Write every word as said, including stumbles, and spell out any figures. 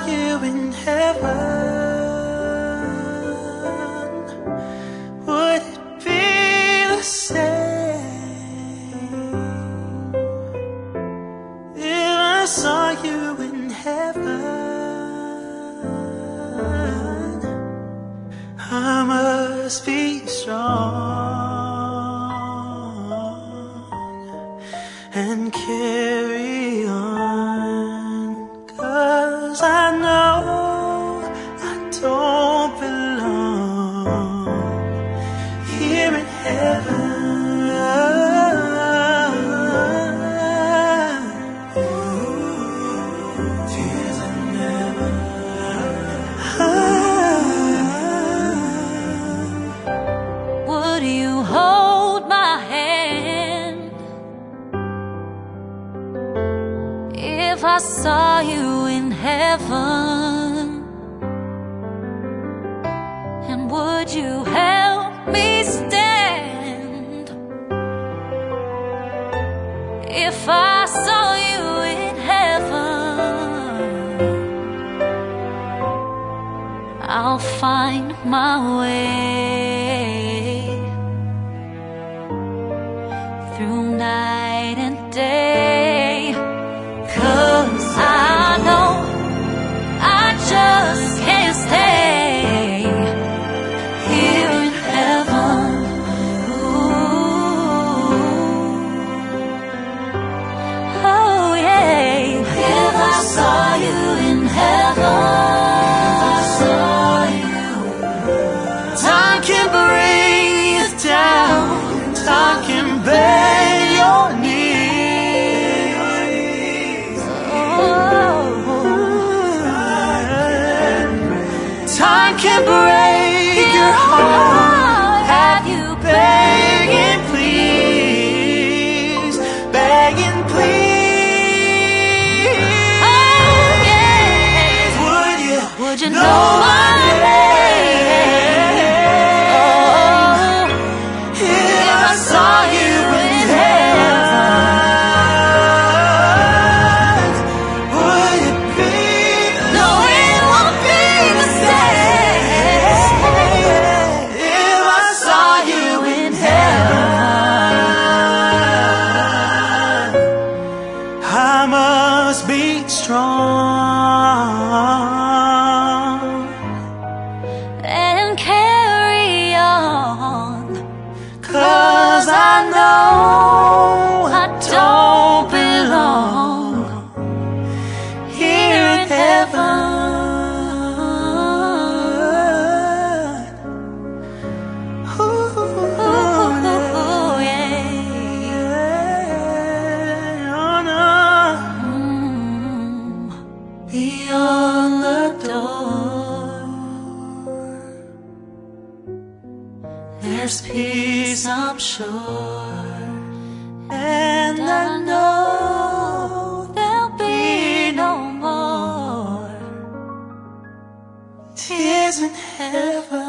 you in heaven, would it be the same if I saw you in heaven? I must be strong and carry on, 'cause I know I don't belong here in heaven. Tears in heaven. Would you hold my hand if I saw you in heaven? And would you help me stand if I saw you in heaven? I'll find my way through night and day, 'cause I know I just can't stay here in heaven. Ooh. Oh yeah, if I saw you in heaven, if I saw you, Time can bring you down, time can bend your knees. Time can break your heart. Have you begging, please, begging, please? Oh yeah, Would you, would you know my name? Oh, if I saw you in heaven, would it be? no, it won't be the same If I saw you in heaven, I must be strong and carry on, 'cause I know I don't belong here in heaven. Ooh, Ooh, yeah. yeah, oh no. Mm. Beyond the door, there's peace, I'm sure, and I know There'll be no more tears in heaven.